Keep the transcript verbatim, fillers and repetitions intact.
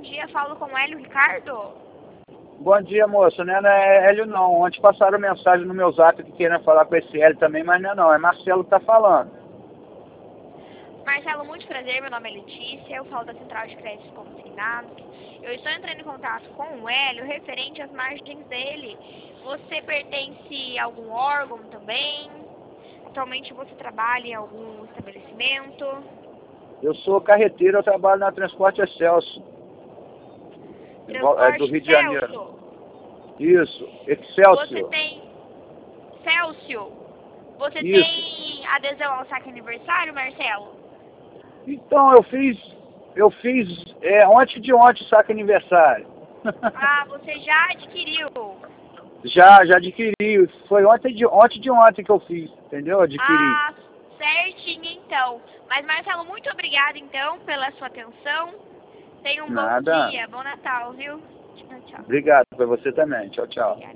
dia, falo com o Hélio Ricardo. Bom dia, moça. Não é Hélio, não. Ontem passaram mensagem no meu zap que querendo falar com esse Hélio também, mas não é não. É Marcelo que tá falando. Marcelo, muito prazer. Meu nome é Letícia. Eu falo da Central de Créditos Consignados. Eu estou entrando em contato com o Hélio referente às margens dele. Você pertence a algum órgão também? Atualmente você trabalha em algum estabelecimento? Eu sou carreteiro, eu trabalho na Transporte Excelsior. Transporte É do Rio de Celso. Janeiro. Isso, Excelsior. Você tem... Celso. Você Isso. tem adesão ao saque aniversário, Marcelo? Então, eu fiz, eu fiz é, ontem de ontem saque aniversário. Ah, você já adquiriu? Já, já adquiri. Foi ontem de, ontem de ontem que eu fiz, entendeu? Adquiri. Ah, certinho então. Mas Marcelo, muito obrigada então pela sua atenção. Tenha um Nada. bom dia, bom Natal, viu? Tchau, tchau. Obrigado, pra você também. Tchau, tchau. Obrigada.